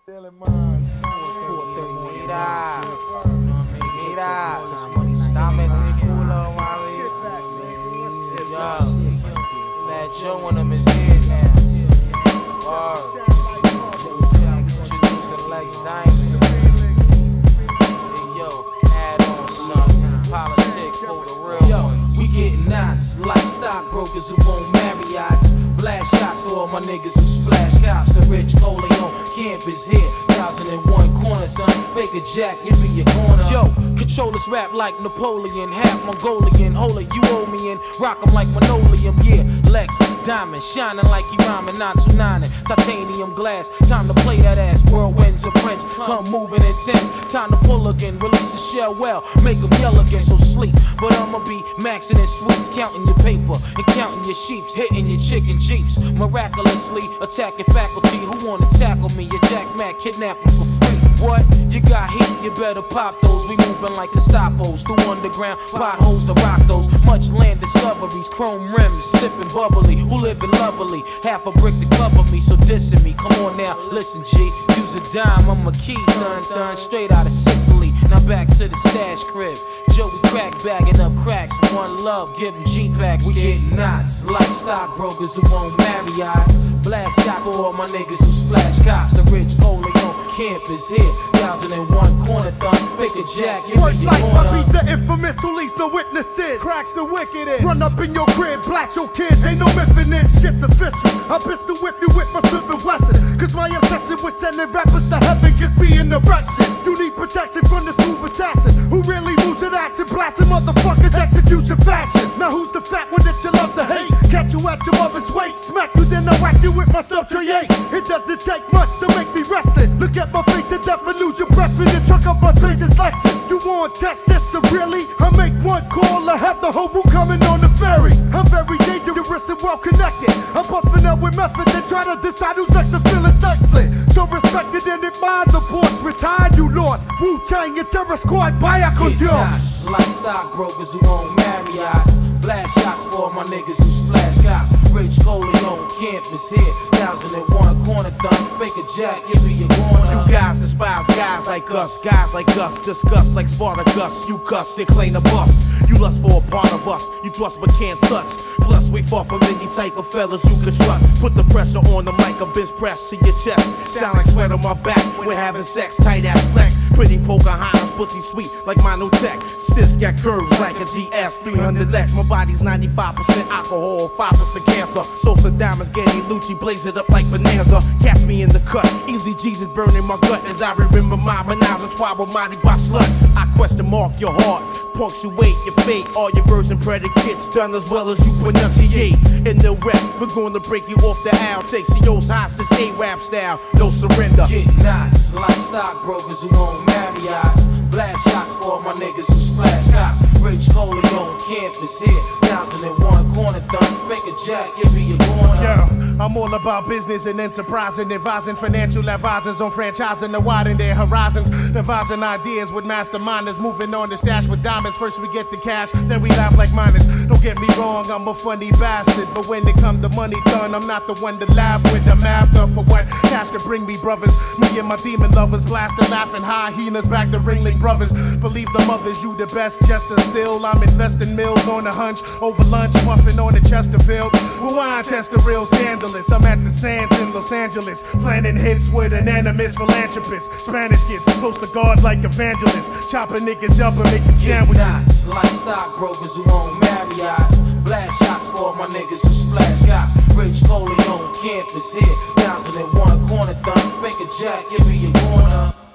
Fat Joe and them is here now. Introducing Lex Diamond. Hey, yo, add on son. Politics for the real ones. We getting knots like stockbrokers who won't marry yachts. Blast shots for all my niggas who splash cops. The rich Coleon campus here. 1001 corner, son. Fake a jack, give me your corner. Yo, control this rap like Napoleon. Half Mongolian. Hold it, you owe me in. Rock 'em like linoleum, yeah. Lex Diamond, shining like he rhyming, 929 titanium glass. Time to play that ass. Whirlwinds of French, come moving intense. Time to pull again, release the shell well. Make 'em yell again, so sleep. But I'ma be maxing in sweets, counting your paper and counting your sheeps, hitting your chicken jeeps. Miraculously attacking faculty who wanna tackle me. Your Jack Mac kidnap me for free. What? You got heat, you better pop those. We moving like Gestapos through underground potholes to rock those. Much land discoveries, chrome rims, sipping bubbly. Who living lovely? Half a brick to cover me, so dissing me. Come on now, listen G. Use a dime, I'm a key, dun straight out of Sicily. Now back to the stash crib. Joey crack bagging up cracks. One love, giving G-packs. We get knots like stockbrokers who won't marry eyes. Blast shots for all my niggas who splash cops. The rich Coleon campus here. 1001 corner, thumb, figure jack. Work life, I be the infamous who leaves no witnesses. Cracks the wickedest. Run up in your crib, blast your kids. Ain't no myth in this. Shit's official. I pistol whip you with my Smith & Wesson. Cause my obsession with sending rappers to heaven gets me in the rushing. You need protection from the smooth assassin who really moves in action, blasting motherfuckers execution fashion. Now who's the fat one that you love to hate? Catch you at your mother's weight, smack you then I whack you with my stuff tray 8. It doesn't take much to make me restless. Look at my face and death and lose your breath in the truck of my face is Lexus. You want to test this so really? I make one call, I have the whole room coming on the ferry. I'm very dangerous and well connected. I'm puffing up with method and try to decide who's next to feel it's nicely. So respected and admired, the boss retired, you lost. Wu-Tang and Terror Squad, vaya con Dios. Like stockbrokers who won't marry eyes. Blast shots for all my niggas who splash cops. Rich Coleon campus here. 1001 corner, thumb, fake a jack, give me your corner. You guys despise guys like us discuss like Spartacus. You cuss, they claim a bust. You lust for a part of us, you thrust but can't touch. Plus we far from any type of fellas you can trust. Put the pressure on them like a bench press to your chest. Sound like sweat on my back, we're having sex, tight ass flex. Pretty Pocahontas, pussy sweet like my new tech. Sis got curves like a GS 300X. My body's 95% alcohol, 5% cancer. Sosa diamonds, Getty Lucci, blaze it up like Bonanza. Catch me in the cut, easy Jesus burning my gut as I remember my menage a trois with Mardi Gras sluts. I question mark your heart, punctuate your fate. All your verbs and predicates done as well as you pronunciate. In the rep, we're gonna break you off the aisle. Take CO's hostage, A-rap style, no surrender. Get knots like stockbrokers who won't marry eyes. Blast shots for all my niggas who splash cops. Rich Coleon campus here. 1001 corner, thumb, fake a jack, give me your corner. Yeah, I'm all about business and enterprising, advising financial advisors on franchising to widen their horizons, devising ideas with masterminders, moving on to stash with diamonds. First we get the cash, then we laugh like miners. Don't get me wrong, I'm a funny bastard, but when it come to money done, I'm not the one to laugh with. I'm after for what cash can bring me, brothers. Me and my demon lovers blasting, laughing hyenas back to Ringling Brothers. Believe the mothers, you the best jester. Still, I'm investing mills on a hunch over lunch, muffin on the Chesterfield. Rewind test the real scandalous. I'm at the Sands in Los Angeles, planning hits with anonymous philanthropists. Spanish kids close to God like evangelists, chopping niggas up and making sandwiches. Knots like stockbrokers who won't marry eyes. Blast shots for all my niggas who splash cops. Rich Coleon campus here. 1001 corner, thumb, fake a jack, give me your corner.